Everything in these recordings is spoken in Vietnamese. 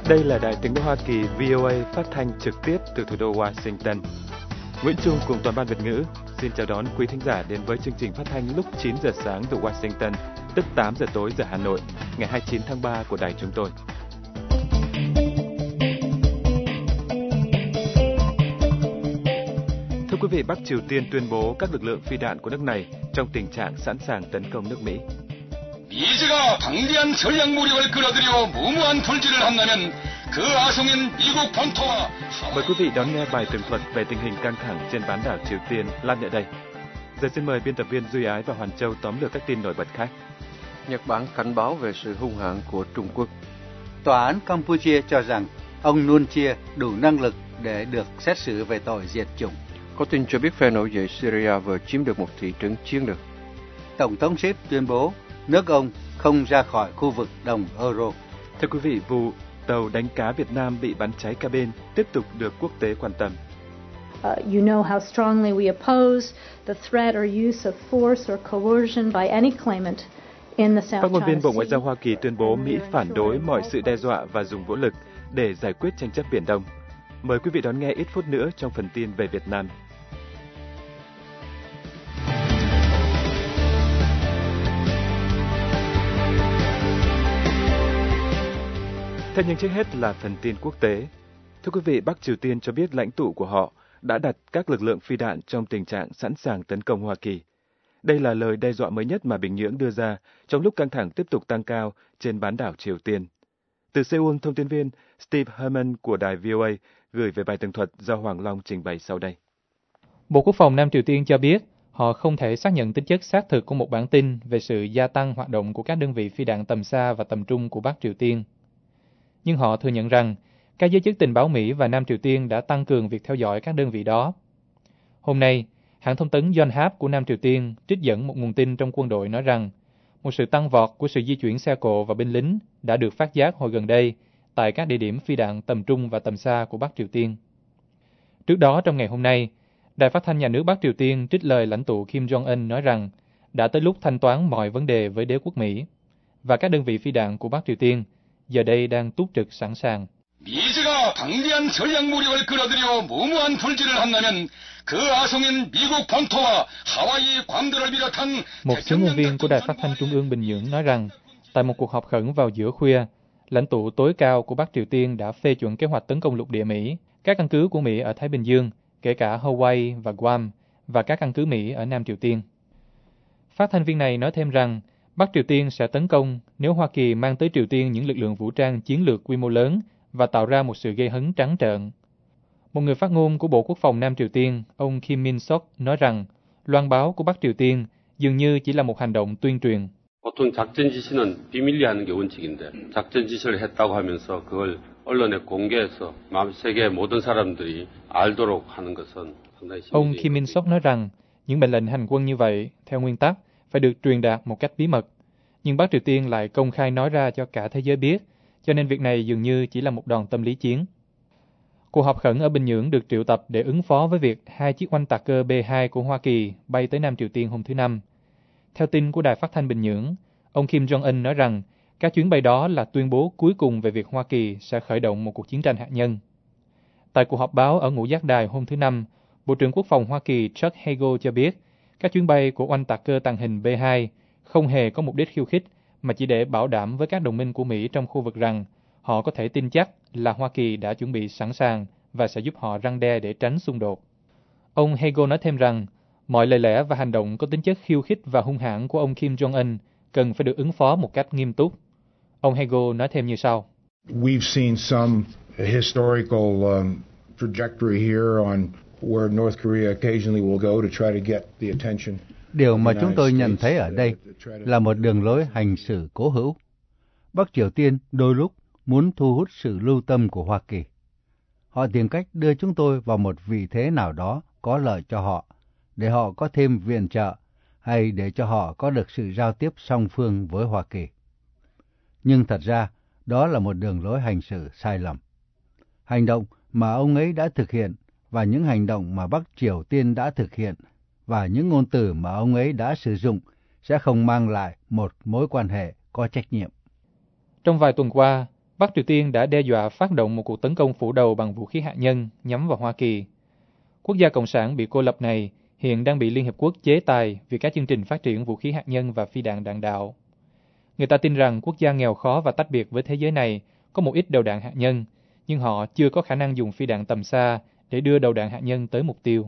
Đây là Đài Tiếng nói Hoa Kỳ VOA phát thanh trực tiếp từ thủ đô Washington. Nguyễn Trung cùng toàn ban Việt ngữ xin chào đón quý thính giả đến với chương trình phát thanh lúc 9 giờ sáng từ Washington, tức 8 giờ tối giờ Hà Nội, ngày 29 tháng 3 của đài chúng tôi. Thưa quý vị, Bắc Triều Tiên tuyên bố các lực lượng phi đạn của nước này trong tình trạng sẵn sàng tấn công nước Mỹ. 미제가 방대한 전략 무력을 끌어들여 무모한 돌진을 한다면 그 아성인 미국 본토와 Mời quý vị đón nghe bài tường thuật về tình hình căng thẳng trên bán đảo Triều Tiên lát nữa đây. Giờ xin mời biên tập viên Duy Ái và Hoàn Châu tóm lược các tin nổi bật khác. Nhật Bản cảnh báo về sự hung hãn của Trung Quốc. Tòa án Campuchia cho rằng ông Nuon Chea đủ năng lực để được xét xử về tội diệt chủng. Có tin cho biết phe nổi dậy Syria vừa chiếm được một thị trấn chiến lược. Tổng thống Xếp tuyên bố nước ông không ra khỏi khu vực đồng euro. Thưa quý vị, vụ tàu đánh cá Việt Nam bị bắn cháy cabin tiếp tục được quốc tế quan tâm. You know how strongly we oppose the threat or use of force or coercion by any claimant in the South China Sea. Phát ngôn viên Bộ Ngoại giao Hoa Kỳ tuyên bố Mỹ phản đối mọi sự đe dọa và dùng vũ lực để giải quyết tranh chấp Biển Đông. Mời quý vị đón nghe ít phút nữa trong phần tin về Việt Nam. Thế nhưng trước hết là phần tin quốc tế. Thưa quý vị, Bắc Triều Tiên cho biết lãnh tụ của họ đã đặt các lực lượng phi đạn trong tình trạng sẵn sàng tấn công Hoa Kỳ. Đây là lời đe dọa mới nhất mà Bình Nhưỡng đưa ra trong lúc căng thẳng tiếp tục tăng cao trên bán đảo Triều Tiên. Từ Seoul, thông tin viên Steve Herman của đài VOA gửi về bài tường thuật do Hoàng Long trình bày sau đây. Bộ Quốc phòng Nam Triều Tiên cho biết họ không thể xác nhận tính chất xác thực của một bản tin về sự gia tăng hoạt động của các đơn vị phi đạn tầm xa và tầm trung của Bắc Triều Tiên. Nhưng họ thừa nhận rằng các giới chức tình báo Mỹ và Nam Triều Tiên đã tăng cường việc theo dõi các đơn vị đó. Hôm nay, hãng thông tấn Yonhap của Nam Triều Tiên trích dẫn một nguồn tin trong quân đội nói rằng một sự tăng vọt của sự di chuyển xe cộ và binh lính đã được phát giác hồi gần đây tại các địa điểm phi đạn tầm trung và tầm xa của Bắc Triều Tiên. Trước đó, trong ngày hôm nay, Đài Phát thanh Nhà nước Bắc Triều Tiên trích lời lãnh tụ Kim Jong-un nói rằng đã tới lúc thanh toán mọi vấn đề với đế quốc Mỹ và các đơn vị phi đạn của Bắc Triều Tiên giờ đây đang túc trực sẵn sàng. 미제가 방대한 전략 무력을 끌어들여 무모한 돌진을 한다면 그 아성인 미국 본토와 하와이 괌들을 비롯한 Một số ngôn viên của Đài Phát thanh Trung ương Bình Nhưỡng nói rằng tại một cuộc họp khẩn vào giữa khuya, lãnh tụ tối cao của Bắc Triều Tiên đã phê chuẩn kế hoạch tấn công lục địa Mỹ, các căn cứ của Mỹ ở Thái Bình Dương, kể cả Hawaii và Guam, và các căn cứ Mỹ ở Nam Triều Tiên. Phát thanh viên này nói thêm rằng Bắc Triều Tiên sẽ tấn công nếu Hoa Kỳ mang tới Triều Tiên những lực lượng vũ trang chiến lược quy mô lớn và tạo ra một sự gây hấn trắng trợn. Một người phát ngôn của Bộ Quốc phòng Nam Triều Tiên, ông Kim Min-sok, nói rằng loan báo của Bắc Triều Tiên dường như chỉ là một hành động tuyên truyền. 보통 작전 지시는 비밀리 하는 게 원칙인데 작전 지시를 했다고 하면서 그걸 언론에 공개해서 세계 모든 사람들이 알도록 하는 것은 상당히 Ông Kim Min-sok nói rằng những mệnh lệnh hành quân như vậy, theo nguyên tắc, phải được truyền đạt một cách bí mật. Nhưng Bắc Triều Tiên lại công khai nói ra cho cả thế giới biết, cho nên việc này dường như chỉ là một đòn tâm lý chiến. Cuộc họp khẩn ở Bình Nhưỡng được triệu tập để ứng phó với việc 2 chiếc oanh tạc cơ B-2 của Hoa Kỳ bay tới Nam Triều Tiên hôm thứ Năm. Theo tin của Đài Phát thanh Bình Nhưỡng, ông Kim Jong-un nói rằng các chuyến bay đó là tuyên bố cuối cùng về việc Hoa Kỳ sẽ khởi động một cuộc chiến tranh hạt nhân. Tại cuộc họp báo ở Ngũ Giác Đài hôm thứ Năm, Bộ trưởng Quốc phòng Hoa Kỳ Chuck Hagel cho biết các chuyến bay của oanh tạc cơ tàng hình B-2 không hề có mục đích khiêu khích, mà chỉ để bảo đảm với các đồng minh của Mỹ trong khu vực rằng họ có thể tin chắc là Hoa Kỳ đã chuẩn bị sẵn sàng và sẽ giúp họ răn đe để tránh xung đột. Ông Hagel nói thêm rằng mọi lời lẽ và hành động có tính chất khiêu khích và hung hãn của ông Kim Jong-un cần phải được ứng phó một cách nghiêm túc. Ông Hagel nói thêm như sau. We've seen some historical trajectory here on where North Korea occasionally will go to try to get the attention. Điều mà chúng tôi nhận thấy ở đây là một đường lối hành xử cố hữu. Bắc Triều Tiên đôi lúc muốn thu hút sự lưu tâm của Hoa Kỳ. Họ tìm cách đưa chúng tôi vào một vị thế nào đó có lợi cho họ, để họ có thêm viện trợ, hay để cho họ có được sự giao tiếp song phương với Hoa Kỳ. Nhưng thật ra, đó là một đường lối hành xử sai lầm. Hành động mà ông ấy đã thực hiện, và những hành động mà Bắc Triều Tiên đã thực hiện, và những ngôn từ mà ông ấy đã sử dụng sẽ không mang lại một mối quan hệ có trách nhiệm. Trong vài tuần qua, Bắc Triều Tiên đã đe dọa phát động một cuộc tấn công phủ đầu bằng vũ khí hạt nhân nhắm vào Hoa Kỳ. Quốc gia Cộng sản bị cô lập này hiện đang bị Liên Hiệp Quốc chế tài vì các chương trình phát triển vũ khí hạt nhân và phi đạn đạn đạo. Người ta tin rằng quốc gia nghèo khó và tách biệt với thế giới này có một ít đầu đạn hạt nhân, nhưng họ chưa có khả năng dùng phi đạn tầm xa để đưa đầu đạn hạt nhân tới mục tiêu.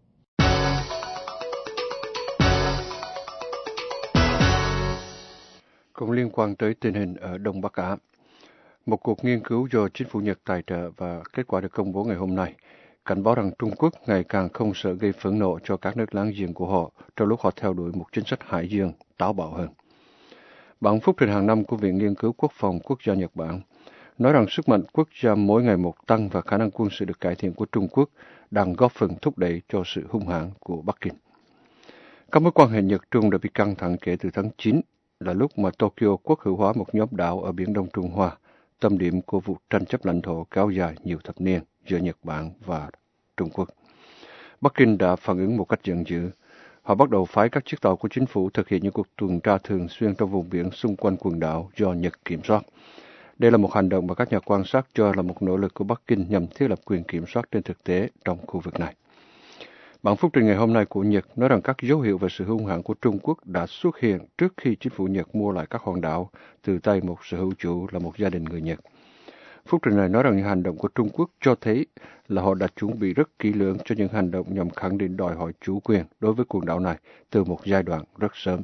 Cũng liên quan tới tình hình ở Đông Bắc Á, một cuộc nghiên cứu do chính phủ Nhật tài trợ và kết quả được công bố ngày hôm nay cảnh báo rằng Trung Quốc ngày càng không sợ gây phẫn nộ cho các nước láng giềng của họ trong lúc họ theo đuổi một chính sách hải dương táo bạo hơn. Bản phúc trình hàng năm của Viện Nghiên cứu Quốc phòng Quốc gia Nhật Bản nói rằng sức mạnh quốc gia mỗi ngày một tăng và khả năng quân sự được cải thiện của Trung Quốc đang góp phần thúc đẩy cho sự hung hãn của Bắc Kinh. Các mối quan hệ Nhật-Trung đã bị căng thẳng kể từ tháng 9, là lúc mà Tokyo quốc hữu hóa một nhóm đảo ở Biển Đông Trung Hoa, tâm điểm của vụ tranh chấp lãnh thổ kéo dài nhiều thập niên giữa Nhật Bản và Trung Quốc. Bắc Kinh đã phản ứng một cách giận dữ. Họ bắt đầu phái các chiếc tàu của chính phủ thực hiện những cuộc tuần tra thường xuyên trong vùng biển xung quanh quần đảo do Nhật kiểm soát. Đây là một hành động mà các nhà quan sát cho là một nỗ lực của Bắc Kinh nhằm thiết lập quyền kiểm soát trên thực tế trong khu vực này. Bản phúc trình ngày hôm nay của Nhật nói rằng các dấu hiệu về sự hung hãn của Trung Quốc đã xuất hiện trước khi chính phủ Nhật mua lại các hòn đảo từ tay một sở hữu chủ là một gia đình người Nhật. Phúc trình này nói rằng những hành động của Trung Quốc cho thấy là họ đã chuẩn bị rất kỹ lưỡng cho những hành động nhằm khẳng định đòi hỏi chủ quyền đối với quần đảo này từ một giai đoạn rất sớm.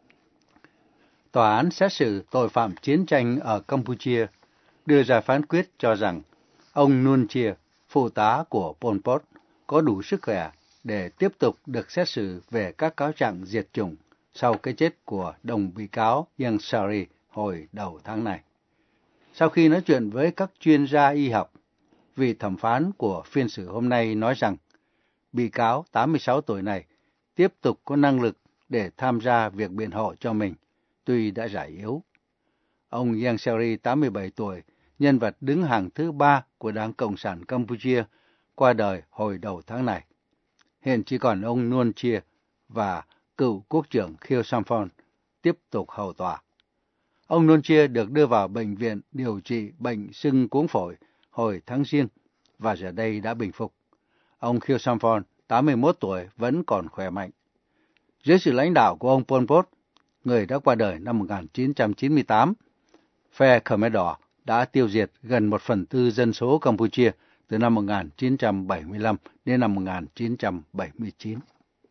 Tòa án xét xử tội phạm chiến tranh ở Campuchia đưa ra phán quyết cho rằng ông Nuon Chea, phụ tá của Pol Pot, có đủ sức khỏe để tiếp tục được xét xử về các cáo trạng diệt chủng sau cái chết của đồng bị cáo Ieng Sary hồi đầu tháng này. Sau khi nói chuyện với các chuyên gia y học, vị thẩm phán của phiên xử hôm nay nói rằng bị cáo 86 tuổi này tiếp tục có năng lực để tham gia việc biện hộ cho mình, tuy đã già yếu. Ông Ieng Sary, 87 tuổi, nhân vật đứng hàng thứ 3 của Đảng Cộng sản Campuchia, qua đời hồi đầu tháng này. Hiện chỉ còn ông Nuon Chea và cựu quốc trưởng Khieu Samphan tiếp tục hầu tòa. Ông Nuon Chea được đưa vào bệnh viện điều trị bệnh sưng cuống phổi hồi tháng Giêng và giờ đây đã bình phục. Ông Khieu Samphan, 81 tuổi, vẫn còn khỏe mạnh. Dưới sự lãnh đạo của ông Pol Pot, người đã qua đời năm 1998, phe Khmer Đỏ đã tiêu diệt gần 1/4 dân số Campuchia từ năm 1975 đến năm 1979.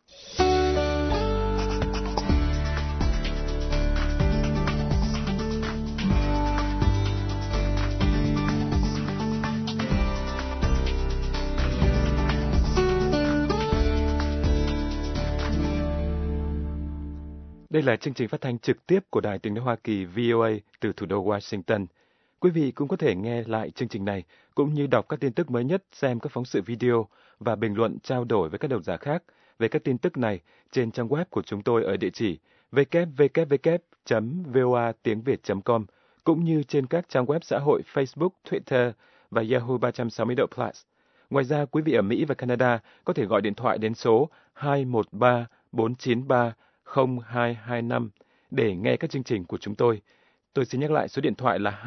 Đây là chương trình phát thanh trực tiếp của Đài Tiếng nói Hoa Kỳ VOA từ thủ đô Washington. Quý vị cũng có thể nghe lại chương trình này, cũng như đọc các tin tức mới nhất, xem các phóng sự video và bình luận trao đổi với các độc giả khác về các tin tức này trên trang web của chúng tôi ở địa chỉ www.voatiengviet.com, cũng như trên các trang web xã hội Facebook, Twitter và Yahoo 360 độ Plus. Ngoài ra, quý vị ở Mỹ và Canada có thể gọi điện thoại đến số 213-493-0225 để nghe các chương trình của chúng tôi. Tôi xin nhắc lại số điện thoại là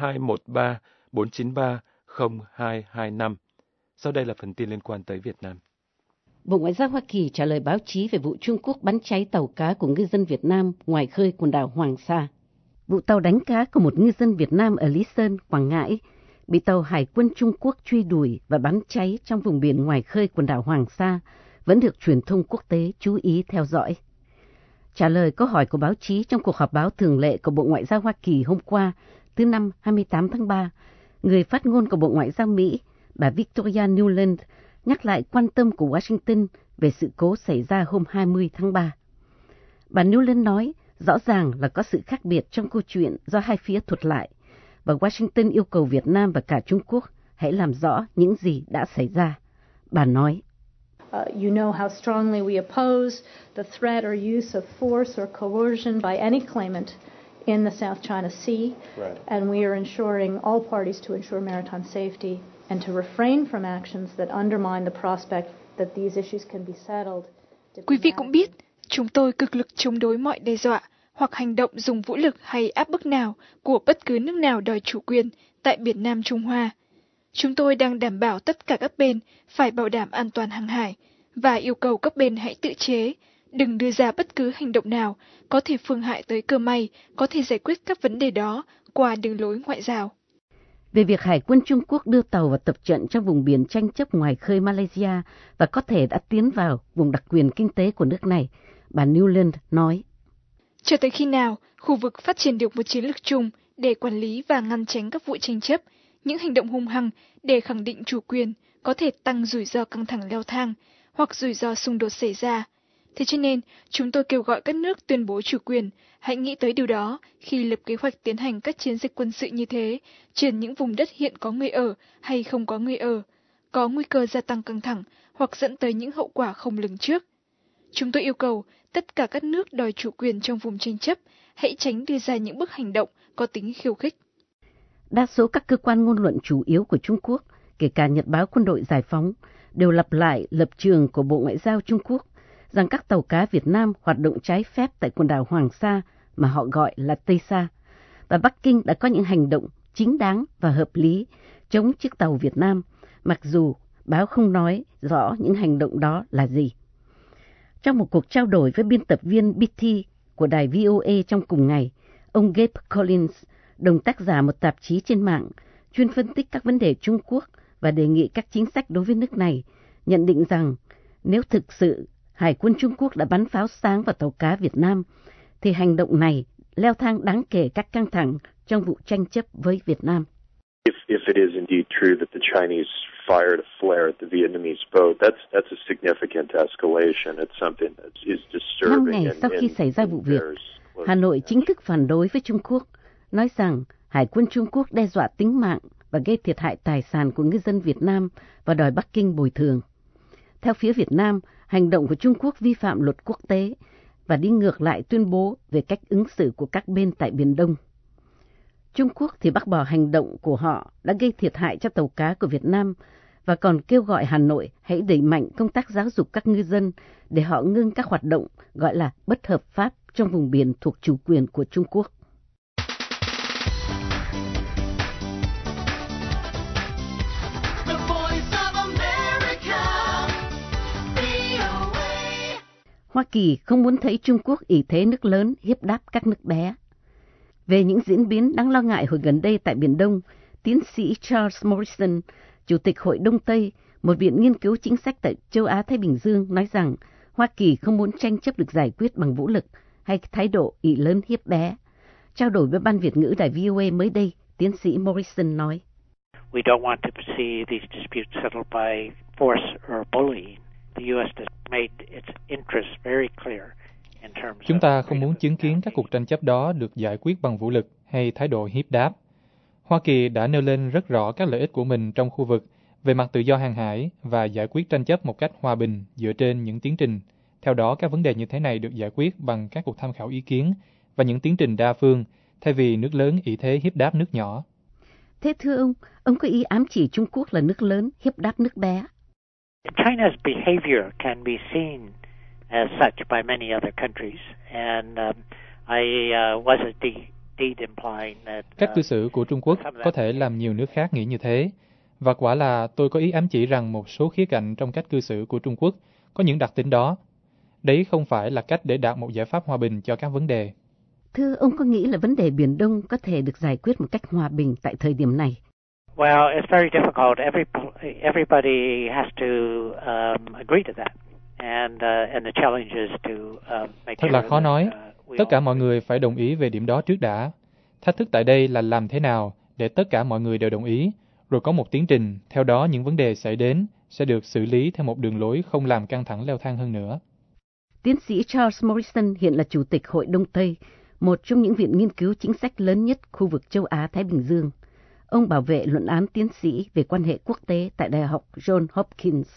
213-493-0225. Sau đây là phần tin liên quan tới Việt Nam. Bộ Ngoại giao Hoa Kỳ trả lời báo chí về vụ Trung Quốc bắn cháy tàu cá của ngư dân Việt Nam ngoài khơi quần đảo Hoàng Sa. Vụ tàu đánh cá của một ngư dân Việt Nam ở Lý Sơn, Quảng Ngãi bị tàu Hải quân Trung Quốc truy đuổi và bắn cháy trong vùng biển ngoài khơi quần đảo Hoàng Sa vẫn được truyền thông quốc tế chú ý theo dõi. Trả lời câu hỏi của báo chí trong cuộc họp báo thường lệ của Bộ Ngoại giao Hoa Kỳ hôm qua, thứ Năm 28 tháng 3, người phát ngôn của Bộ Ngoại giao Mỹ, bà Victoria Nuland, nhắc lại quan tâm của Washington về sự cố xảy ra hôm 20 tháng 3. Bà Nuland nói rõ ràng là có sự khác biệt trong câu chuyện do hai phía thuật lại, và Washington yêu cầu Việt Nam và cả Trung Quốc hãy làm rõ những gì đã xảy ra. Bà nói, You know how strongly we oppose the threat or use of force or coercion by any claimant in the South China Sea, right. And we are ensuring all parties to ensure maritime safety and to refrain from actions that undermine the prospect that these issues can be settled. Quý vị cũng biết, chúng tôi cực lực chống đối mọi đe dọa hoặc hành động dùng vũ lực hay áp bức nào của bất cứ nước nào đòi chủ quyền tại Biển Nam Trung Hoa. Chúng tôi đang đảm bảo tất cả các bên phải bảo đảm an toàn hàng hải và yêu cầu các bên hãy tự chế, đừng đưa ra bất cứ hành động nào có thể phương hại tới cơ may có thể giải quyết các vấn đề đó qua đường lối ngoại giao. Về việc Hải quân Trung Quốc đưa tàu vào tập trận trong vùng biển tranh chấp ngoài khơi Malaysia và có thể đã tiến vào vùng đặc quyền kinh tế của nước này, bà Newland nói. Cho tới khi nào khu vực phát triển được một chiến lược chung để quản lý và ngăn tránh các vụ tranh chấp, những hành động hung hăng để khẳng định chủ quyền có thể tăng rủi ro căng thẳng leo thang hoặc rủi ro xung đột xảy ra. Thế cho nên, chúng tôi kêu gọi các nước tuyên bố chủ quyền, hãy nghĩ tới điều đó khi lập kế hoạch tiến hành các chiến dịch quân sự như thế, trên những vùng đất hiện có người ở hay không có người ở, có nguy cơ gia tăng căng thẳng hoặc dẫn tới những hậu quả không lường trước. Chúng tôi yêu cầu tất cả các nước đòi chủ quyền trong vùng tranh chấp, hãy tránh đưa ra những bước hành động có tính khiêu khích. Đa số các cơ quan ngôn luận chủ yếu của Trung Quốc, kể cả Nhật báo Quân đội Giải phóng, đều lặp lại lập trường của Bộ Ngoại giao Trung Quốc rằng các tàu cá Việt Nam hoạt động trái phép tại quần đảo Hoàng Sa mà họ gọi là Tây Sa, và Bắc Kinh đã có những hành động chính đáng và hợp lý chống chiếc tàu Việt Nam, mặc dù báo không nói rõ những hành động đó là gì. Trong một cuộc trao đổi với biên tập viên BT của đài VOA trong cùng ngày, ông Gabe Collins, đồng tác giả một tạp chí trên mạng, chuyên phân tích các vấn đề Trung Quốc và đề nghị các chính sách đối với nước này, nhận định rằng nếu thực sự Hải quân Trung Quốc đã bắn pháo sáng vào tàu cá Việt Nam, thì hành động này leo thang đáng kể các căng thẳng trong vụ tranh chấp với Việt Nam. If it is indeed true that the Chinese fired a flare at the Vietnamese boat, that's a significant escalation. It's something that is disturbing. 5 ngày sau khi xảy ra vụ việc, Hà Nội chính thức phản đối với Trung Quốc, nói rằng Hải quân Trung Quốc đe dọa tính mạng và gây thiệt hại tài sản của ngư dân Việt Nam và đòi Bắc Kinh bồi thường. Theo phía Việt Nam, hành động của Trung Quốc vi phạm luật quốc tế và đi ngược lại tuyên bố về cách ứng xử của các bên tại Biển Đông. Trung Quốc thì bác bỏ hành động của họ đã gây thiệt hại cho tàu cá của Việt Nam và còn kêu gọi Hà Nội hãy đẩy mạnh công tác giáo dục các ngư dân để họ ngưng các hoạt động gọi là bất hợp pháp trong vùng biển thuộc chủ quyền của Trung Quốc. Hoa Kỳ không muốn thấy Trung Quốc ỷ thế nước lớn hiếp đáp các nước bé. Về những diễn biến đáng lo ngại hồi gần đây tại Biển Đông, tiến sĩ Charles Morrison, Chủ tịch Hội Đông Tây, một viện nghiên cứu chính sách tại châu Á-Thái Bình Dương, nói rằng Hoa Kỳ không muốn tranh chấp được giải quyết bằng vũ lực hay thái độ ỷ lớn hiếp bé. Trao đổi với Ban Việt ngữ đài VOA mới đây, tiến sĩ Morrison nói: We don't want to see these disputes settled by force or bullying. The US has made its interests very clear. Chúng ta không muốn chứng kiến các cuộc tranh chấp đó được giải quyết bằng vũ lực hay thái độ hiếp đáp. Hoa Kỳ đã nêu lên rất rõ các lợi ích của mình trong khu vực về mặt tự do hàng hải và giải quyết tranh chấp một cách hòa bình dựa trên những tiến trình. Theo đó, các vấn đề như thế này được giải quyết bằng các cuộc tham khảo ý kiến và những tiến trình đa phương, thay vì nước lớn ỷ thế hiếp đáp nước nhỏ. Thế thưa ông có ý ám chỉ Trung Quốc là nước lớn hiếp đáp nước bé? China's behavior can be seen as such by many other countries, and I wasn't indeed implying that. Cách cư xử của Trung Quốc có thể làm nhiều nước khác nghĩ như thế, và quả là tôi có ý ám chỉ rằng một số khía cạnh trong cách cư xử của Trung Quốc có những đặc tính đó. Đấy không phải là cách để đạt một giải pháp hòa bình cho các vấn đề. Thưa ông có nghĩ là vấn đề Biển Đông có thể được giải quyết một cách hòa bình tại thời điểm này? Well, it's very difficult. Everybody has to agree to that, and the challenge is to make. Thật là khó nói. Tất cả mọi người phải đồng ý về điểm đó trước đã. Thách thức tại đây là làm thế nào để tất cả mọi người đều đồng ý, rồi có một tiến trình. Theo đó, những vấn đề xảy đến sẽ được xử lý theo một đường lối không làm căng thẳng leo thang hơn nữa. Tiến sĩ Charles Morrison hiện là Chủ tịch Hội Đông Tây, một trong những viện nghiên cứu chính sách lớn nhất khu vực châu Á-Thái Bình Dương. Ông bảo vệ luận án tiến sĩ về quan hệ quốc tế tại Đại học Johns Hopkins.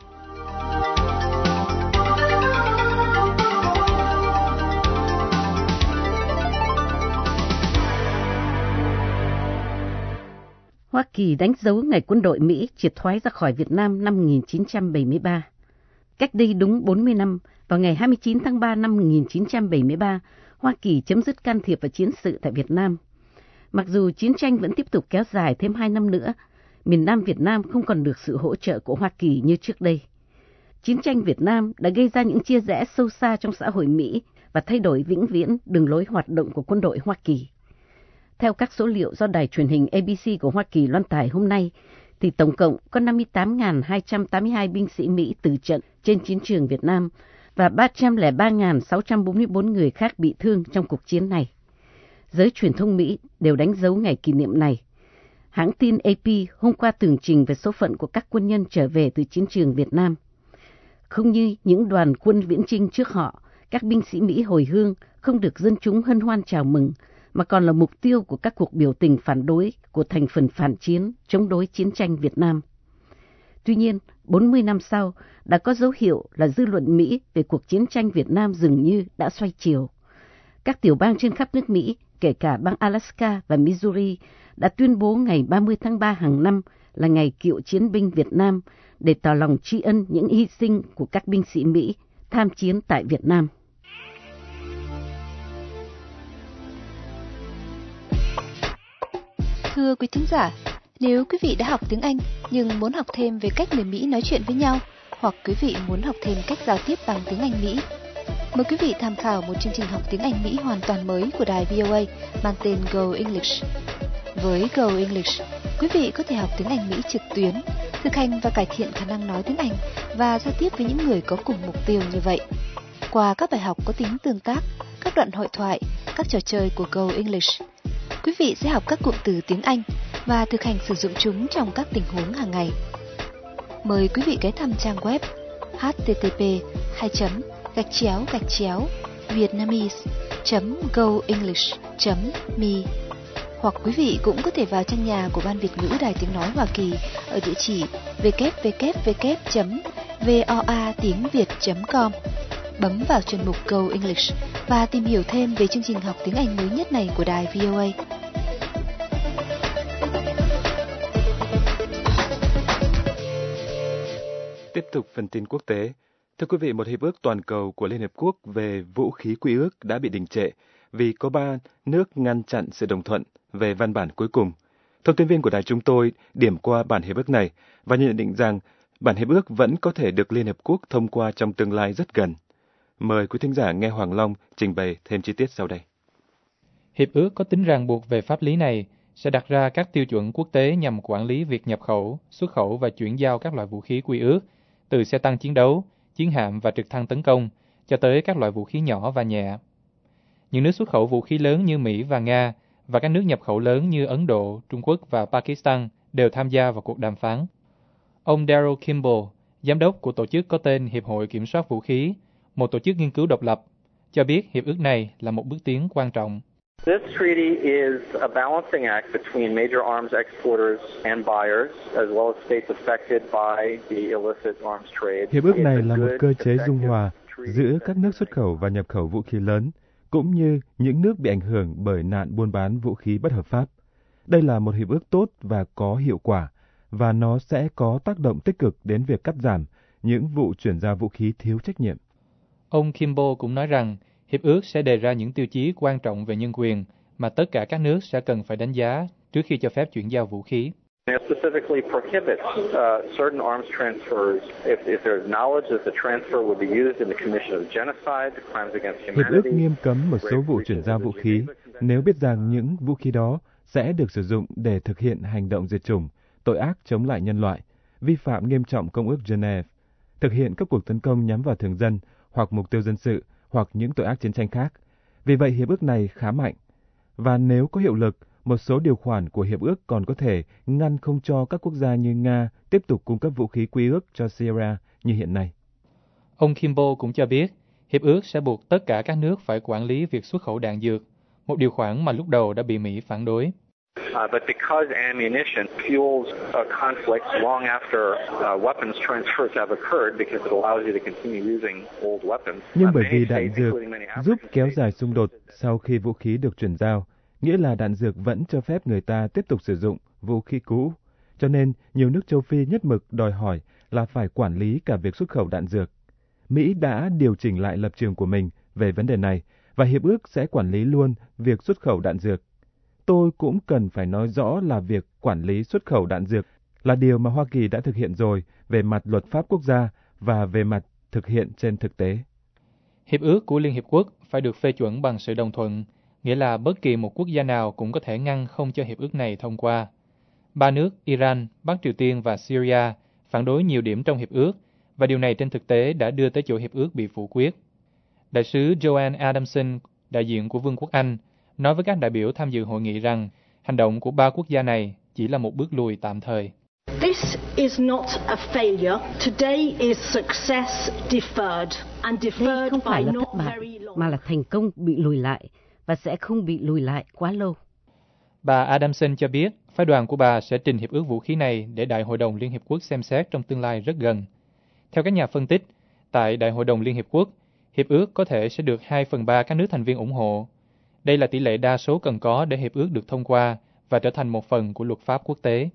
Hoa Kỳ đánh dấu ngày quân đội Mỹ triệt thoái ra khỏi Việt Nam năm 1973. Cách đây đúng 40 năm, vào ngày 29 tháng 3 năm 1973, Hoa Kỳ chấm dứt can thiệp vào chiến sự tại Việt Nam. Mặc dù chiến tranh vẫn tiếp tục kéo dài thêm 2 năm nữa, miền Nam Việt Nam không còn được sự hỗ trợ của Hoa Kỳ như trước đây. Chiến tranh Việt Nam đã gây ra những chia rẽ sâu xa trong xã hội Mỹ và thay đổi vĩnh viễn đường lối hoạt động của quân đội Hoa Kỳ. Theo các số liệu do đài truyền hình ABC của Hoa Kỳ loan tải hôm nay, thì tổng cộng có 58.282 binh sĩ Mỹ tử trận trên chiến trường Việt Nam và 303.644 người khác bị thương trong cuộc chiến này. Giới truyền thông Mỹ đều đánh dấu ngày kỷ niệm này. Hãng tin AP hôm qua tường trình về số phận của các quân nhân trở về từ chiến trường Việt Nam. Không như những đoàn quân viễn chinh trước họ, các binh sĩ Mỹ hồi hương không được dân chúng hân hoan chào mừng, mà còn là mục tiêu của các cuộc biểu tình phản đối của thành phần phản chiến chống đối chiến tranh Việt Nam. Tuy nhiên, 40 năm sau, đã có dấu hiệu là dư luận Mỹ về cuộc chiến tranh Việt Nam dường như đã xoay chiều. Các tiểu bang trên khắp nước Mỹ, kể cả bang Alaska và Missouri, đã tuyên bố ngày 30 tháng 3 hàng năm là ngày cựu chiến binh Việt Nam để tỏ lòng tri ân những hy sinh của các binh sĩ Mỹ tham chiến tại Việt Nam. Thưa quý thính giả, nếu quý vị đã học tiếng Anh nhưng muốn học thêm về cách người Mỹ nói chuyện với nhau, hoặc quý vị muốn học thêm cách giao tiếp bằng tiếng Anh Mỹ, mời quý vị tham khảo một chương trình học tiếng Anh Mỹ hoàn toàn mới của đài VOA mang tên Go English. Với Go English, quý vị có thể học tiếng Anh Mỹ trực tuyến, thực hành và cải thiện khả năng nói tiếng Anh và giao tiếp với những người có cùng mục tiêu như vậy. Qua các bài học có tính tương tác, các đoạn hội thoại, các trò chơi của Go English, quý vị sẽ học các cụm từ tiếng Anh và thực hành sử dụng chúng trong các tình huống hàng ngày. Mời quý vị ghé thăm trang web http://vietnamese.goenglish.me, hoặc quý vị cũng có thể vào trang nhà của Ban Việt ngữ Đài Tiếng Nói Hoa Kỳ ở địa chỉ www.voatiengviet.com. Bấm vào chuyên mục Go English và tìm hiểu thêm về chương trình học tiếng Anh mới nhất này của đài VOA. Tiếp tục phần tin quốc tế. Thưa quý vị, một hiệp ước toàn cầu của Liên Hợp Quốc về vũ khí quy ước đã bị đình trệ vì có 3 nước ngăn chặn sự đồng thuận về văn bản cuối cùng. Thông tin viên của đài chúng tôi điểm qua bản hiệp ước này và nhận định rằng bản hiệp ước vẫn có thể được Liên Hợp Quốc thông qua trong tương lai rất gần. Mời quý thính giả nghe Hoàng Long trình bày thêm chi tiết sau đây. Hiệp ước có tính ràng buộc về pháp lý này sẽ đặt ra các tiêu chuẩn quốc tế nhằm quản lý việc nhập khẩu, xuất khẩu và chuyển giao các loại vũ khí quy ước, từ xe tăng chiến đấu, chiến hạm và trực thăng tấn công, cho tới các loại vũ khí nhỏ và nhẹ. Những nước xuất khẩu vũ khí lớn như Mỹ và Nga, và các nước nhập khẩu lớn như Ấn Độ, Trung Quốc và Pakistan đều tham gia vào cuộc đàm phán. Ông Daryl Kimball, giám đốc của tổ chức có tên Hiệp hội Kiểm soát Vũ khí, một tổ chức nghiên cứu độc lập, cho biết hiệp ước này là một bước tiến quan trọng. This treaty is a balancing act between major arms exporters and buyers, as well as states affected by the illicit arms trade. Hiệp ước này là một cơ chế dung hòa giữa các nước xuất khẩu và nhập khẩu vũ khí lớn, cũng như những nước bị ảnh hưởng bởi nạn buôn bán vũ khí bất hợp pháp. Đây là một hiệp ước tốt và có hiệu quả, và nó sẽ có tác động tích cực đến việc cắt giảm những vụ chuyển giao vũ khí thiếu trách nhiệm. Ông Kimball cũng nói rằng hiệp ước sẽ đề ra những tiêu chí quan trọng về nhân quyền mà tất cả các nước sẽ cần phải đánh giá trước khi cho phép chuyển giao vũ khí. It specifically prohibits certain arms transfers if there's knowledge that the transfer would be used in the commission of genocide, crimes against humanity. Hiệp ước nghiêm cấm một số vụ chuyển giao vũ khí nếu biết rằng những vũ khí đó sẽ được sử dụng để thực hiện hành động diệt chủng, tội ác chống lại nhân loại, vi phạm nghiêm trọng Công ước Geneva, thực hiện các cuộc tấn công nhắm vào thường dân hoặc mục tiêu dân sự hoặc những tội ác chiến tranh khác. Vì vậy, hiệp ước này khá mạnh. Và nếu có hiệu lực, một số điều khoản của hiệp ước còn có thể ngăn không cho các quốc gia như Nga tiếp tục cung cấp vũ khí quy ước cho Syria như hiện nay. Ông Kimball cũng cho biết, hiệp ước sẽ buộc tất cả các nước phải quản lý việc xuất khẩu đạn dược, một điều khoản mà lúc đầu đã bị Mỹ phản đối. But because ammunition fuels conflicts long after weapons transfers have occurred, because it allows you to continue using old weapons. Nhưng bởi vì đạn dược giúp kéo dài xung đột sau khi vũ khí được chuyển giao, nghĩa là đạn dược vẫn cho phép người ta tiếp tục sử dụng vũ khí cũ. Cho nên, nhiều nước châu Phi nhất mực đòi hỏi là phải quản lý cả việc xuất khẩu đạn dược. Mỹ đã điều chỉnh lại lập trường của mình về vấn đề này, và hiệp ước sẽ quản lý luôn việc xuất khẩu đạn dược. tôi cũng cần phải nói rõ là việc quản lý xuất khẩu đạn dược là điều mà Hoa Kỳ đã thực hiện rồi về mặt luật pháp quốc gia và về mặt thực hiện trên thực tế. Hiệp ước của Liên Hiệp Quốc phải được phê chuẩn bằng sự đồng thuận, nghĩa là bất kỳ một quốc gia nào cũng có thể ngăn không cho hiệp ước này thông qua. Ba nước Iran, Bắc Triều Tiên và Syria phản đối nhiều điểm trong hiệp ước, và điều này trên thực tế đã đưa tới chỗ hiệp ước bị phủ quyết. Đại sứ Joanne Adamson, đại diện của Vương quốc Anh, nói với các đại biểu tham dự hội nghị rằng hành động của ba quốc gia này chỉ là một bước lùi tạm thời. This is not a failure. Today is success deferred and deferred. Đây không phải là thất bại, mà là thành công bị lùi lại và sẽ không bị lùi lại quá lâu. Bà Adamson cho biết phái đoàn của bà sẽ trình hiệp ước vũ khí này để Đại hội đồng Liên Hiệp Quốc xem xét trong tương lai rất gần. Theo các nhà phân tích, tại Đại hội đồng Liên Hiệp Quốc, hiệp ước có thể sẽ được 2/3 các nước thành viên ủng hộ. Đây là tỷ lệ đa số cần có để hiệp ước được thông qua và trở thành một phần của luật pháp quốc tế.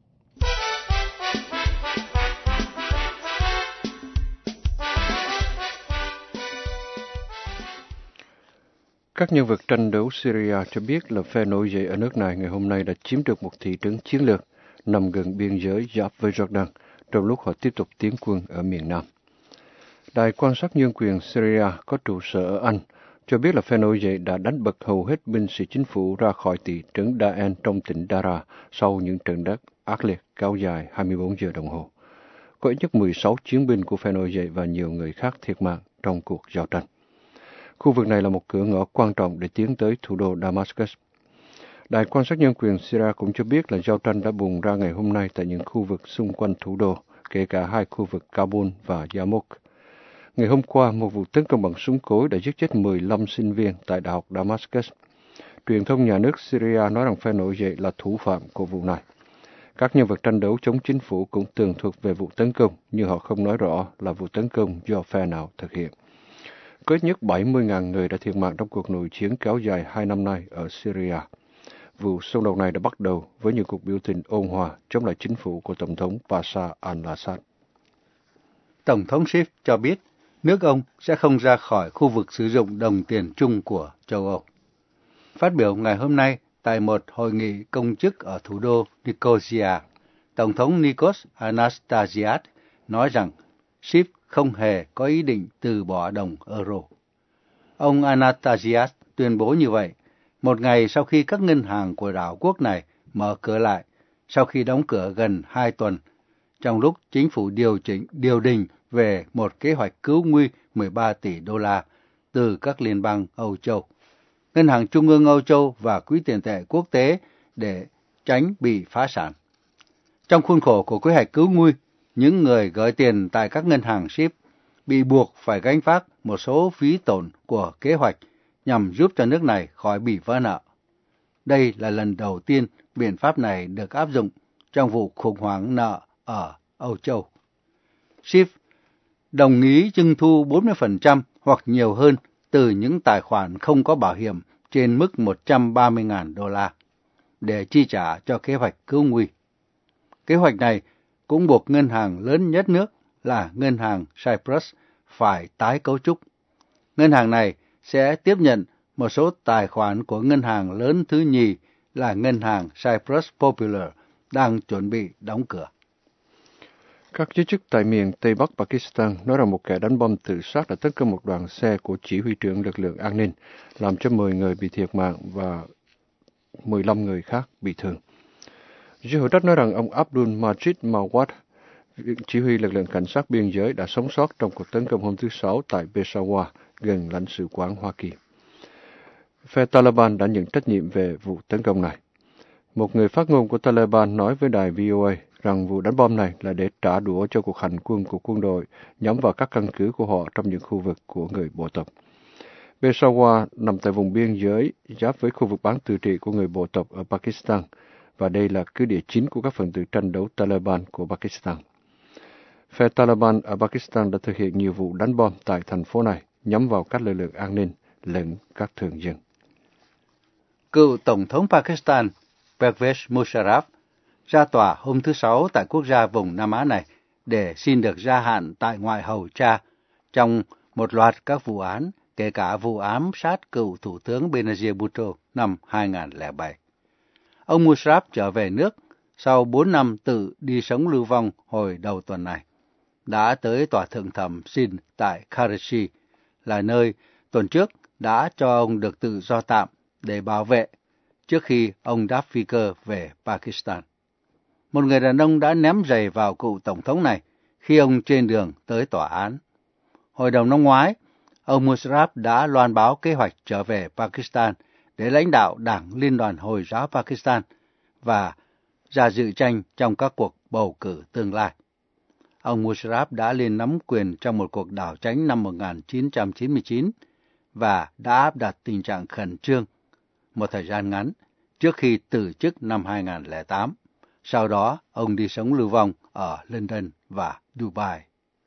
Các nhân vật tranh đấu Syria cho biết là phe nổi dậy ở nước này ngày hôm nay đã chiếm được một thị trấn chiến lược nằm gần biên giới giáp với Jordan, trong lúc họ tiếp tục tiến quân ở miền Nam. Đài quan sát nhân quyền Syria có trụ sở ở Anh cho biết là phe nổi dậy đã đánh bật hầu hết binh sĩ chính phủ ra khỏi thị trấn Daen trong tỉnh Dara sau những trận đánh ác liệt kéo dài 24 giờ đồng hồ. Có ít nhất 16 chiến binh của phe nổi dậy và nhiều người khác thiệt mạng trong cuộc giao tranh. Khu vực này là một cửa ngõ quan trọng để tiến tới thủ đô Damascus. Đài quan sát nhân quyền Syria cũng cho biết là giao tranh đã bùng ra ngày hôm nay tại những khu vực xung quanh thủ đô, kể cả hai khu vực Kabul và Yarmouk. Ngày hôm qua, một vụ tấn công bằng súng cối đã giết chết 15 sinh viên tại Đại học Damascus. Truyền thông nhà nước Syria nói rằng phe nổi dậy là thủ phạm của vụ này. Các nhân vật tranh đấu chống chính phủ cũng tường thuật về vụ tấn công, nhưng họ không nói rõ là vụ tấn công do phe nào thực hiện. Có ít nhất 70.000 người đã thiệt mạng trong cuộc nội chiến kéo dài 2 năm nay ở Syria. Vụ xung đột này đã bắt đầu với những cuộc biểu tình ôn hòa chống lại chính phủ của Tổng thống Bashar al-Assad. Tổng thống Schiff cho biết nước ông sẽ không ra khỏi khu vực sử dụng đồng tiền chung của châu Âu. Phát biểu ngày hôm nay tại một hội nghị công chức ở thủ đô Nicosia, Tổng thống Nikos Anastasiades nói rằng Schiff không hề có ý định từ bỏ đồng euro. Ông Anastasiades tuyên bố như vậy một ngày sau khi các ngân hàng của đảo quốc này mở cửa lại sau khi đóng cửa gần 2 tuần, trong lúc chính phủ điều đình về một kế hoạch cứu nguy 13 tỷ đô la từ các liên bang Âu Châu, Ngân hàng Trung ương Âu Châu và Quỹ tiền tệ quốc tế để tránh bị phá sản. Trong khuôn khổ của kế hoạch cứu nguy, những người gửi tiền tại các ngân hàng Schiff bị buộc phải gánh vác một số phí tổn của kế hoạch nhằm giúp cho nước này khỏi bị vỡ nợ. Đây là lần đầu tiên biện pháp này được áp dụng trong vụ khủng hoảng nợ ở Âu Châu. Schiff đồng ý trưng thu 40% hoặc nhiều hơn từ những tài khoản không có bảo hiểm trên mức 130.000 đô la để chi trả cho kế hoạch cứu nguy. Kế hoạch này cũng buộc ngân hàng lớn nhất nước là ngân hàng Cyprus phải tái cấu trúc. Ngân hàng này sẽ tiếp nhận một số tài khoản của ngân hàng lớn thứ nhì là ngân hàng Cyprus Popular đang chuẩn bị đóng cửa. Các giới chức tại miền Tây Bắc Pakistan nói rằng một kẻ đánh bom tự sát đã tấn công một đoàn xe của chỉ huy trưởng lực lượng an ninh, làm cho 10 người bị thiệt mạng và 15 người khác bị thương. Giới hữu trách nói rằng ông Abdul Majid Mawad, chỉ huy lực lượng cảnh sát biên giới, đã sống sót trong cuộc tấn công hôm thứ Sáu tại Peshawar, gần lãnh sự quán Hoa Kỳ. Phe Taliban đã nhận trách nhiệm về vụ tấn công này. Một người phát ngôn của Taliban nói với đài VOA rằng vụ đánh bom này là để trả đũa cho cuộc hành quân của quân đội nhắm vào các căn cứ của họ trong những khu vực của người bộ tộc. Peshawar nằm tại vùng biên giới giáp với khu vực bán tự trị của người bộ tộc ở Pakistan, và đây là cứ địa chính của các phần tử tranh đấu Taliban của Pakistan. Phe Taliban ở Pakistan đã thực hiện nhiều vụ đánh bom tại thành phố này nhắm vào các lực lượng an ninh lẫn các thường dân. Cựu Tổng thống Pakistan Pervez Musharraf ra tòa hôm thứ Sáu tại quốc gia vùng Nam Á này để xin được gia hạn tại ngoại hầu cha trong một loạt các vụ án, kể cả vụ ám sát cựu Thủ tướng Benazir Bhutto năm 2007. Ông Musharraf trở về nước sau 4 năm tự đi sống lưu vong hồi đầu tuần này, đã tới tòa thượng thẩm Sindh tại Karachi, là nơi tuần trước đã cho ông được tự do tạm để bảo vệ trước khi ông đáp phi cơ về Pakistan. Một người đàn ông đã ném giày vào cựu tổng thống này khi ông trên đường tới tòa án. Hồi đầu năm ngoái, ông Musharraf đã loan báo kế hoạch trở về Pakistan để lãnh đạo Đảng Liên đoàn Hồi giáo Pakistan và ra dự tranh trong các cuộc bầu cử tương lai. Ông Musharraf đã lên nắm quyền trong một cuộc đảo chính năm 1999 và đã áp đặt tình trạng khẩn trương một thời gian ngắn trước khi từ chức năm 2008. Sau đó, ông đi sống lưu vong ở London và Dubai.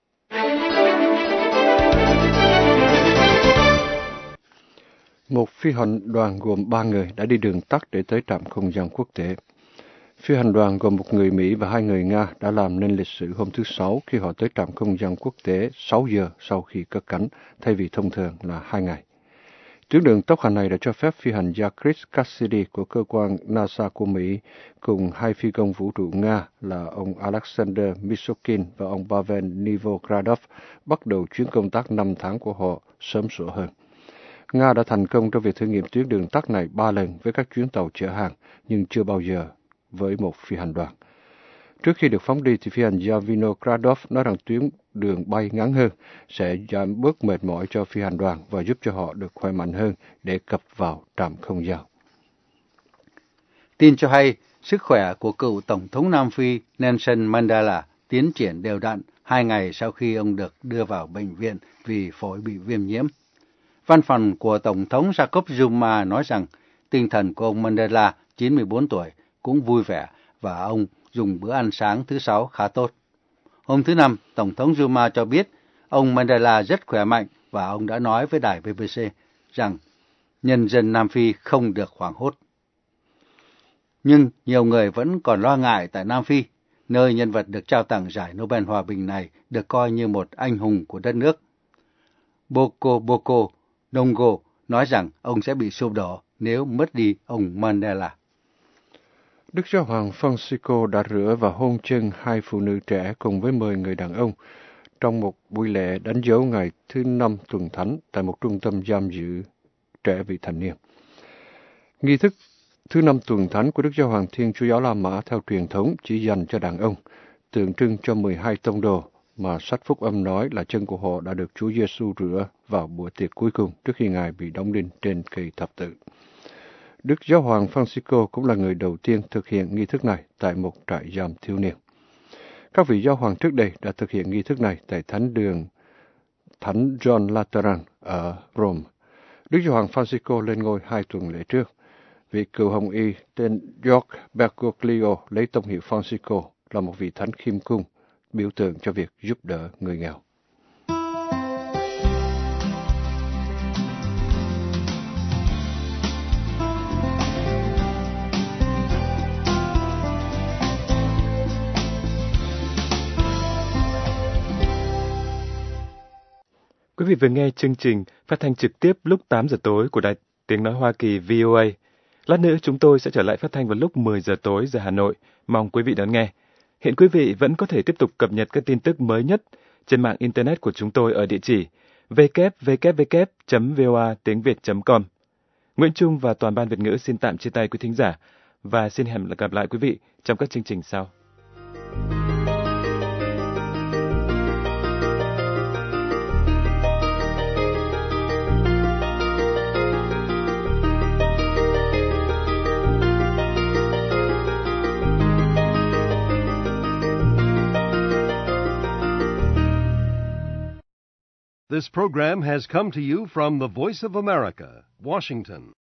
Một phi hành đoàn gồm 3 người đã đi đường tắt để tới trạm không gian quốc tế. Phi hành đoàn gồm một người Mỹ và 2 người Nga đã làm nên lịch sử hôm thứ Sáu khi họ tới trạm không gian quốc tế 6 giờ sau khi cất cánh, thay vì thông thường là 2 ngày. Tuyến đường tốc hành này đã cho phép phi hành gia Chris Cassidy của cơ quan NASA của Mỹ cùng 2 phi công vũ trụ Nga là ông Alexander Mishokin và ông Pavel Novogradov bắt đầu chuyến công tác 5 tháng của họ sớm sửa hơn. Nga đã thành công trong việc thử nghiệm tuyến đường tắt này 3 lần với các chuyến tàu chở hàng, nhưng chưa bao giờ với một phi hành đoàn. Trước khi được phóng đi thì phi hành gia Vinogradov nói rằng tuyến đường bay ngắn hơn sẽ giảm bớt mệt mỏi cho phi hành đoàn và giúp cho họ được khỏe mạnh hơn để cập vào trạm không gian. Tin cho hay, sức khỏe của cựu Tổng thống Nam Phi Nelson Mandela tiến triển đều đặn 2 ngày sau khi ông được đưa vào bệnh viện vì phổi bị viêm nhiễm. Văn phòng của Tổng thống Jacob Zuma nói rằng tinh thần của ông Mandela, 94 tuổi, cũng vui vẻ và ông dùng bữa ăn sáng thứ Sáu khá tốt. Hôm thứ Năm, Tổng thống Zuma cho biết ông Mandela rất khỏe mạnh và ông đã nói với đài BBC rằng nhân dân Nam Phi không được hoảng hốt. Nhưng nhiều người vẫn còn lo ngại tại Nam Phi, nơi nhân vật được trao tặng giải Nobel Hòa bình này được coi như một anh hùng của đất nước. Boko Dongo nói rằng ông sẽ bị sụp đổ nếu mất đi ông Mandela. Đức Giáo hoàng Francisco đã rửa và hôn chân 2 phụ nữ trẻ cùng với 10 người đàn ông trong một buổi lễ đánh dấu ngày thứ 5 tuần thánh tại một trung tâm giam giữ trẻ vị thành niên. Nghi thức thứ 5 tuần thánh của Đức Giáo hoàng Thiên Chúa Giáo La Mã theo truyền thống chỉ dành cho đàn ông, tượng trưng cho 12 tông đồ mà sách Phúc Âm nói là chân của họ đã được Chúa Giêsu rửa vào bữa tiệc cuối cùng trước khi Ngài bị đóng đinh trên cây thập tự. Đức Giáo hoàng Francisco cũng là người đầu tiên thực hiện nghi thức này tại một trại giam thiếu niên. Các vị giáo hoàng trước đây đã thực hiện nghi thức này tại thánh đường Thánh John Lateran ở Rome. Đức Giáo hoàng Francisco lên ngôi 2 tuần lễ trước. Vị cựu hồng y tên George Bergoglio lấy tông hiệu Francisco là một vị thánh khiêm cung, biểu tượng cho việc giúp đỡ người nghèo. Quý vị vừa nghe chương trình phát thanh trực tiếp lúc 8 giờ tối của Đài Tiếng Nói Hoa Kỳ VOA. Lát nữa chúng tôi sẽ trở lại phát thanh vào lúc 10 giờ tối giờ Hà Nội. Mong quý vị đón nghe. Hiện quý vị vẫn có thể tiếp tục cập nhật các tin tức mới nhất trên mạng Internet của chúng tôi ở địa chỉ www.voatiengviet.com. Nguyễn Trung và toàn ban Việt ngữ xin tạm chia tay quý thính giả và xin hẹn gặp lại quý vị trong các chương trình sau. This program has come to you from the Voice of America, Washington.